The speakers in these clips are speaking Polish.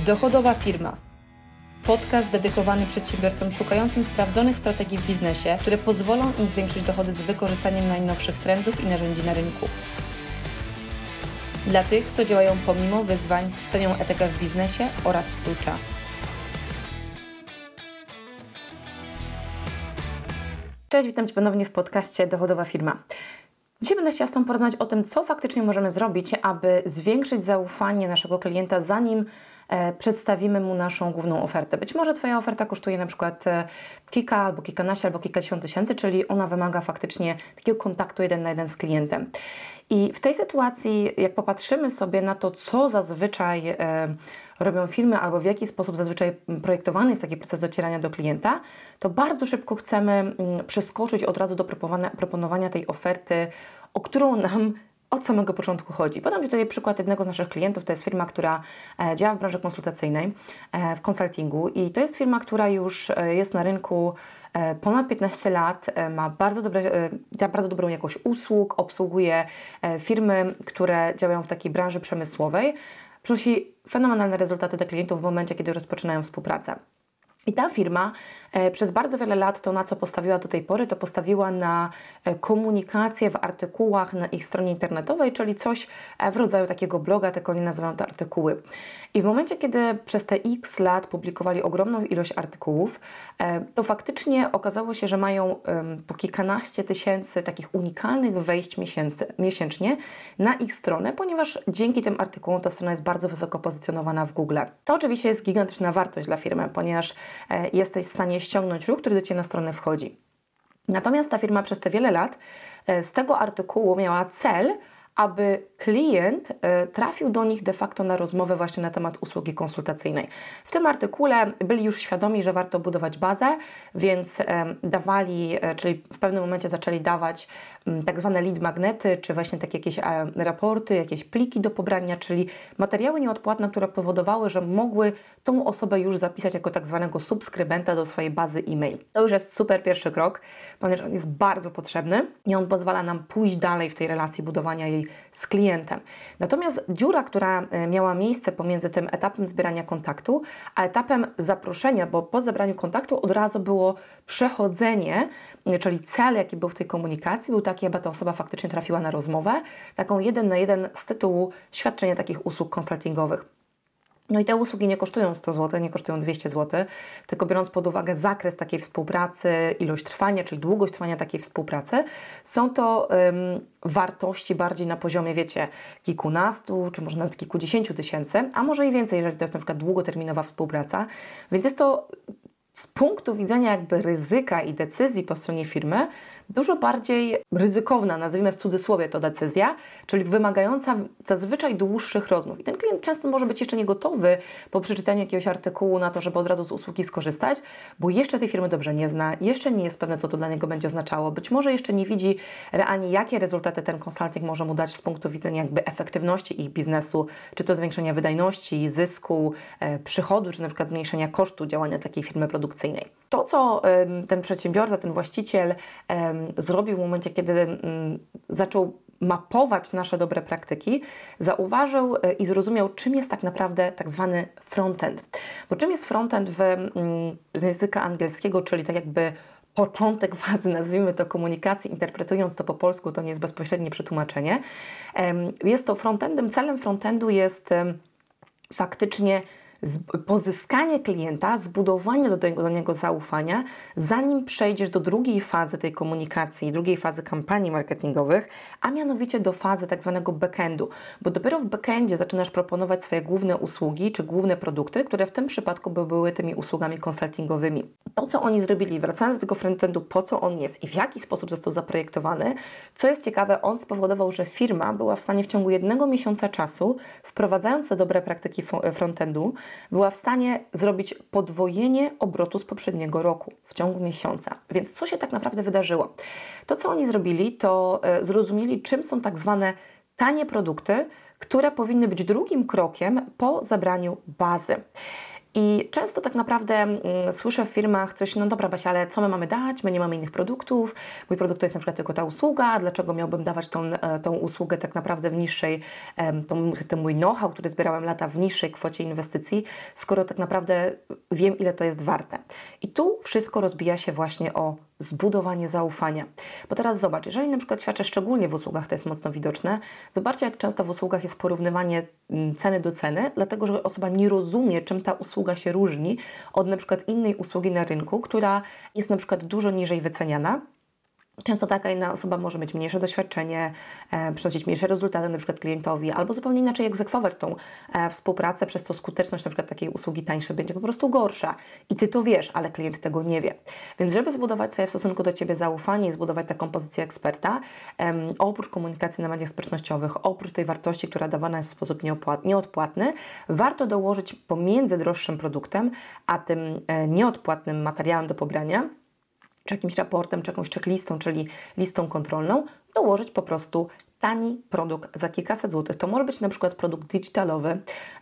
Dochodowa firma. Podcast dedykowany przedsiębiorcom szukającym sprawdzonych strategii w biznesie, które pozwolą im zwiększyć dochody z wykorzystaniem najnowszych trendów i narzędzi na rynku. Dla tych, co działają pomimo wyzwań, cenią etykę w biznesie oraz swój czas. Cześć, witam Cię ponownie w podcaście Dochodowa firma. Dzisiaj będę chciała z Tobą porozmawiać o tym, co faktycznie możemy zrobić, aby zwiększyć zaufanie naszego klienta, zanim przedstawimy mu naszą główną ofertę. Być może Twoja oferta kosztuje na przykład kilka albo kilkanaście albo kilkadziesiąt tysięcy, czyli ona wymaga faktycznie takiego kontaktu 1 na 1 z klientem. I w tej sytuacji, jak popatrzymy sobie na to, co zazwyczaj robią firmy albo w jaki sposób zazwyczaj projektowany jest taki proces docierania do klienta, to bardzo szybko chcemy przeskoczyć od razu do proponowania tej oferty, o którą nam od samego początku chodzi. Podam Ci tutaj przykład jednego z naszych klientów. To jest firma, która działa w branży konsultacyjnej, w konsultingu i to jest firma, która już jest na rynku ponad 15 lat, ma bardzo dobrą jakość usług, obsługuje firmy, które działają w takiej branży przemysłowej, przynosi fenomenalne rezultaty dla klientów w momencie, kiedy rozpoczynają współpracę. I ta firma przez bardzo wiele lat to, na co postawiła do tej pory, to postawiła na komunikację w artykułach na ich stronie internetowej, czyli coś w rodzaju takiego bloga, tylko oni nazywają to artykuły. I w momencie, kiedy przez te x lat publikowali ogromną ilość artykułów, to okazało się, że mają po kilkanaście tysięcy takich unikalnych wejść miesięcznie na ich stronę, ponieważ dzięki tym artykułom ta strona jest bardzo wysoko pozycjonowana w Google. To oczywiście jest gigantyczna wartość dla firmy, ponieważ jesteś w stanie ściągnąć ruch, który do Ciebie na stronę wchodzi. Natomiast ta firma przez te wiele lat z tego artykułu miała cel, aby klient trafił do nich de facto na rozmowę właśnie na temat usługi konsultacyjnej. W tym artykule byli już świadomi, że warto budować bazę, więc czyli w pewnym momencie zaczęli dawać tak zwane lead magnety, czy właśnie takie jakieś raporty, jakieś pliki do pobrania, czyli materiały nieodpłatne, które powodowały, że mogły tą osobę już zapisać jako tak zwanego subskrybenta do swojej bazy e-mail. To już jest super pierwszy krok, ponieważ on jest bardzo potrzebny i on pozwala nam pójść dalej w tej relacji budowania jej z klientem. Natomiast dziura, która miała miejsce pomiędzy tym etapem zbierania kontaktu, a etapem zaproszenia, bo po zebraniu kontaktu od razu było przechodzenie, czyli cel, jaki był w tej komunikacji, był taki, aby ta osoba faktycznie trafiła na rozmowę, taką 1 na 1 z tytułu świadczenia takich usług konsultingowych. No i te usługi nie kosztują 100 zł, nie kosztują 200 zł, tylko biorąc pod uwagę zakres takiej współpracy, ilość trwania, czyli długość trwania takiej współpracy, są to wartości bardziej na poziomie, kilkunastu, czy może nawet kilkudziesięciu tysięcy, a może i więcej, jeżeli to jest na przykład długoterminowa współpraca. Więc jest to z punktu widzenia ryzyka i decyzji po stronie firmy dużo bardziej ryzykowna, nazwijmy w cudzysłowie to decyzja, czyli wymagająca zazwyczaj dłuższych rozmów. I ten klient często może być jeszcze nie gotowy po przeczytaniu jakiegoś artykułu na to, żeby od razu z usługi skorzystać, bo jeszcze tej firmy dobrze nie zna, jeszcze nie jest pewny, co to dla niego będzie oznaczało. Być może jeszcze nie widzi realnie, jakie rezultaty ten konsulting może mu dać z punktu widzenia efektywności ich biznesu, czy to zwiększenia wydajności, zysku, przychodu, czy na przykład zmniejszenia kosztu działania takiej firmy produkcyjnej. To, co ten przedsiębiorca, ten właściciel zrobił w momencie, kiedy zaczął mapować nasze dobre praktyki, zauważył i zrozumiał, czym jest tak naprawdę tak zwany frontend. Bo czym jest frontend z języka angielskiego, czyli tak jakby początek fazy, nazwijmy to komunikacji, interpretując to po polsku, to nie jest bezpośrednie przetłumaczenie. Jest to frontendem, celem frontendu jest faktycznie pozyskanie klienta, zbudowanie do niego zaufania, zanim przejdziesz do drugiej fazy tej komunikacji, drugiej fazy kampanii marketingowych, a mianowicie do fazy tak zwanego backendu, bo dopiero w backendzie zaczynasz proponować swoje główne usługi czy główne produkty, które w tym przypadku były tymi usługami konsultingowymi. To, co oni zrobili, wracając do tego frontendu, po co on jest i w jaki sposób został zaprojektowany, co jest ciekawe, on spowodował, że firma była w stanie w ciągu 1 miesiąca czasu, wprowadzając te dobre praktyki frontendu, była w stanie zrobić podwojenie obrotu z poprzedniego roku w ciągu miesiąca. Więc co się tak naprawdę wydarzyło? To, co oni zrobili, to zrozumieli, czym są tak zwane tanie produkty, które powinny być drugim krokiem po zebraniu bazy. I często tak naprawdę słyszę w firmach coś, no dobra Basia, ale co my mamy dać? My nie mamy innych produktów, mój produkt to jest na przykład tylko ta usługa, dlaczego miałbym dawać tą usługę tak naprawdę w niższej, ten mój know-how, który zbierałem lata w niższej kwocie inwestycji, skoro tak naprawdę wiem, ile to jest warte. I tu wszystko rozbija się właśnie o zbudowanie zaufania. Bo teraz zobacz, jeżeli na przykład świadczę, szczególnie w usługach to jest mocno widoczne, zobaczcie jak często w usługach jest porównywanie ceny do ceny, dlatego że osoba nie rozumie, czym ta usługa się różni od na przykład innej usługi na rynku, która jest na przykład dużo niżej wyceniana. Często taka inna osoba może mieć mniejsze doświadczenie, przynosić mniejsze rezultaty na przykład klientowi, albo zupełnie inaczej egzekwować tą współpracę, przez co skuteczność na przykład takiej usługi tańszej będzie po prostu gorsza. I Ty to wiesz, ale klient tego nie wie. Więc żeby zbudować sobie w stosunku do Ciebie zaufanie i zbudować taką pozycję eksperta, oprócz komunikacji na mediach społecznościowych, oprócz tej wartości, która dawana jest w sposób nieodpłatny, warto dołożyć pomiędzy droższym produktem, a tym nieodpłatnym materiałem do pobrania, czy jakimś raportem, czy jakąś checklistą, czyli listą kontrolną, dołożyć po prostu tani produkt za kilkaset złotych. To może być na przykład produkt digitalowy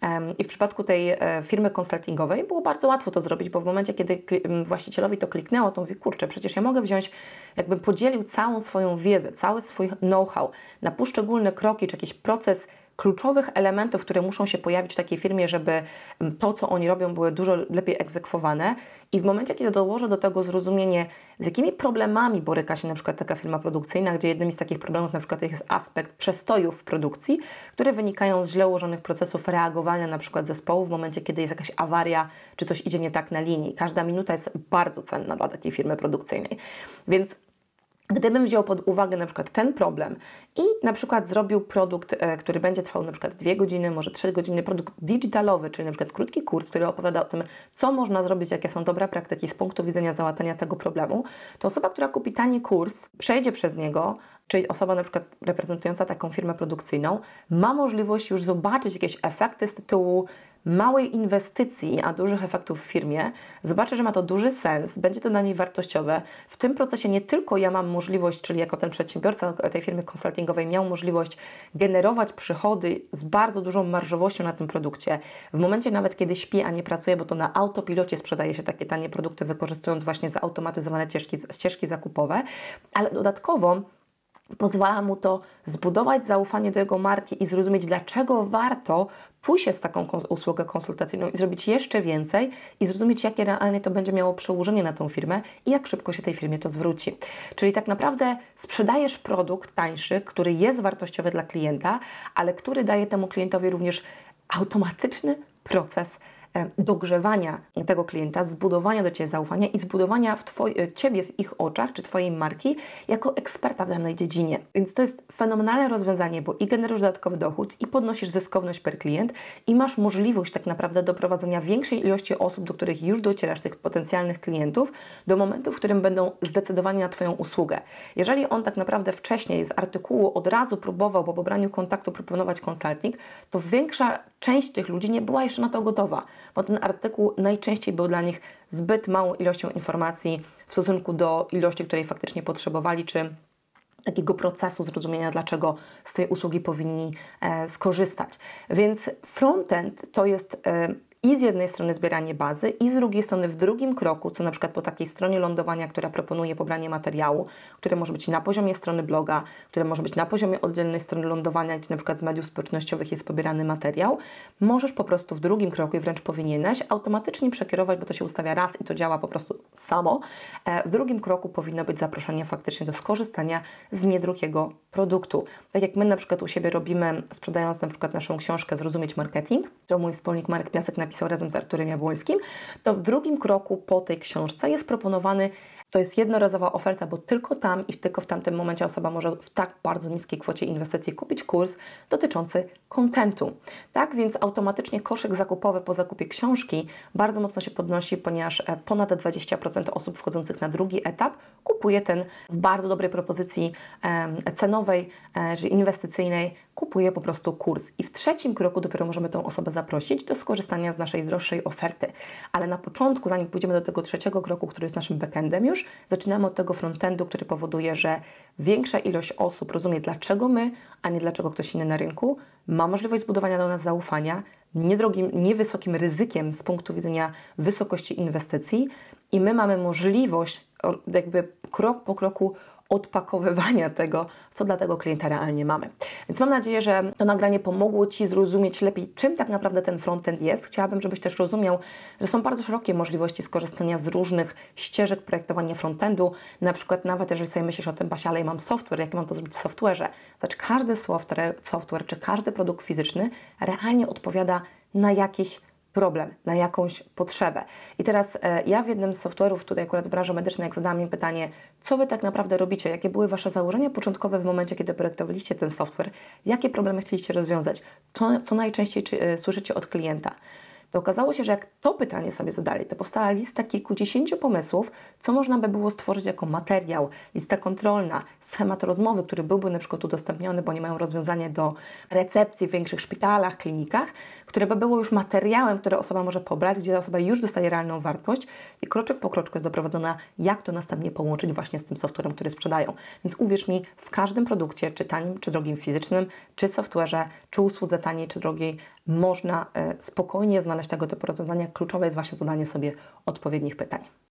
i w przypadku tej firmy konsultingowej było bardzo łatwo to zrobić, bo w momencie, kiedy właścicielowi to kliknęło, to mówi, kurczę, przecież ja mogę wziąć, jakbym podzielił całą swoją wiedzę, cały swój know-how na poszczególne kroki, czy jakiś proces kluczowych elementów, które muszą się pojawić w takiej firmie, żeby to, co oni robią, były dużo lepiej egzekwowane. I w momencie, kiedy dołożę do tego zrozumienie, z jakimi problemami boryka się na przykład taka firma produkcyjna, gdzie jednym z takich problemów na przykład jest aspekt przestojów w produkcji, które wynikają z źle ułożonych procesów reagowania na przykład zespołu w momencie, kiedy jest jakaś awaria, czy coś idzie nie tak na linii. Każda minuta jest bardzo cenna dla takiej firmy produkcyjnej. Więc gdybym wziął pod uwagę na przykład ten problem i na przykład zrobił produkt, który będzie trwał na przykład 2 godziny, może 3 godziny, produkt digitalowy, czyli na przykład krótki kurs, który opowiada o tym, co można zrobić, jakie są dobre praktyki z punktu widzenia załatwiania tego problemu, to osoba, która kupi tani kurs, przejdzie przez niego, czyli osoba na przykład reprezentująca taką firmę produkcyjną, ma możliwość już zobaczyć jakieś efekty z tytułu małej inwestycji, a dużych efektów w firmie, zobaczę, że ma to duży sens, będzie to dla niej wartościowe. W tym procesie nie tylko ja mam możliwość, czyli jako ten przedsiębiorca tej firmy konsultingowej miał możliwość generować przychody z bardzo dużą marżowością na tym produkcie. W momencie nawet, kiedy śpi, a nie pracuje, bo to na autopilocie sprzedaje się takie tanie produkty, wykorzystując właśnie zautomatyzowane ścieżki zakupowe, ale dodatkowo pozwala mu to zbudować zaufanie do jego marki i zrozumieć, dlaczego warto pójść z taką usługę konsultacyjną i zrobić jeszcze więcej i zrozumieć, jakie realnie to będzie miało przełożenie na tą firmę i jak szybko się tej firmie to zwróci. Czyli tak naprawdę sprzedajesz produkt tańszy, który jest wartościowy dla klienta, ale który daje temu klientowi również automatyczny proces dogrzewania tego klienta, zbudowania do Ciebie zaufania i zbudowania Ciebie w ich oczach, czy Twojej marki, jako eksperta w danej dziedzinie. Więc to jest fenomenalne rozwiązanie, bo i generujesz dodatkowy dochód, i podnosisz zyskowność per klient, i masz możliwość tak naprawdę doprowadzenia większej ilości osób, do których już docierasz, tych potencjalnych klientów, do momentu, w którym będą zdecydowani na Twoją usługę. Jeżeli on tak naprawdę wcześniej z artykułu od razu próbował po pobraniu kontaktu proponować konsulting, to większa część tych ludzi nie była jeszcze na to gotowa, bo ten artykuł najczęściej był dla nich zbyt małą ilością informacji w stosunku do ilości, której faktycznie potrzebowali, czy takiego procesu zrozumienia, dlaczego z tej usługi powinni skorzystać. Więc frontend to jest i z jednej strony zbieranie bazy, i z drugiej strony w drugim kroku, co na przykład po takiej stronie lądowania, która proponuje pobranie materiału, które może być na poziomie strony bloga, które może być na poziomie oddzielnej strony lądowania, gdzie na przykład z mediów społecznościowych jest pobierany materiał, możesz po prostu w drugim kroku, i wręcz powinieneś, automatycznie przekierować, bo to się ustawia raz i to działa po prostu samo. W drugim kroku powinno być zaproszenie faktycznie do skorzystania z niedrogiego produktu. Tak jak my na przykład u siebie robimy, sprzedając na przykład naszą książkę Zrozumieć marketing, którą mój wspólnik Marek Piasek napisał razem z Arturem Jabłońskim, to w drugim kroku po tej książce jest proponowany, to jest jednorazowa oferta, bo tylko tam i tylko w tamtym momencie osoba może w tak bardzo niskiej kwocie inwestycji kupić kurs dotyczący kontentu. Tak więc automatycznie koszyk zakupowy po zakupie książki bardzo mocno się podnosi, ponieważ ponad 20% osób wchodzących na drugi etap kupuje ten w bardzo dobrej propozycji cenowej, czy inwestycyjnej, kupuje po prostu kurs. I w trzecim kroku dopiero możemy tą osobę zaprosić do skorzystania z naszej droższej oferty. Ale na początku, zanim pójdziemy do tego trzeciego kroku, który jest naszym backendem już, już zaczynamy od tego frontendu, który powoduje, że większa ilość osób rozumie, dlaczego my, a nie dlaczego ktoś inny na rynku, ma możliwość zbudowania do nas zaufania, niewysokim ryzykiem z punktu widzenia wysokości inwestycji i my mamy możliwość jakby krok po kroku odpakowywania tego, co dla tego klienta realnie mamy. Więc mam nadzieję, że to nagranie pomogło Ci zrozumieć lepiej, czym tak naprawdę ten frontend jest. Chciałabym, żebyś też rozumiał, że są bardzo szerokie możliwości skorzystania z różnych ścieżek projektowania frontendu. Na przykład jeżeli sobie myślisz o tym, Basia, ale ja mam software, jak mam to zrobić w software'ze? Znaczy każdy software czy każdy produkt fizyczny realnie odpowiada na jakiś problem, na jakąś potrzebę. I teraz ja w jednym z software'ów, tutaj akurat w branży medycznej, jak zadałam im pytanie, co Wy tak naprawdę robicie, jakie były Wasze założenia początkowe w momencie, kiedy projektowaliście ten software, jakie problemy chcieliście rozwiązać, co najczęściej słyszycie od klienta, to okazało się, że jak to pytanie sobie zadali, to powstała lista kilkudziesięciu pomysłów, co można by było stworzyć jako materiał, lista kontrolna, schemat rozmowy, który byłby na przykład udostępniony, bo nie mają rozwiązania do recepcji w większych szpitalach, klinikach, które by było już materiałem, który osoba może pobrać, gdzie ta osoba już dostaje realną wartość i kroczek po kroczku jest doprowadzona, jak to następnie połączyć właśnie z tym softwarem, który sprzedają. Więc uwierz mi, w każdym produkcie, czy tanim, czy drogim fizycznym, czy software'ze, czy usłudze taniej, czy drogiej, można spokojnie znaleźć tego typu rozwiązania. Kluczowe jest właśnie zadanie sobie odpowiednich pytań.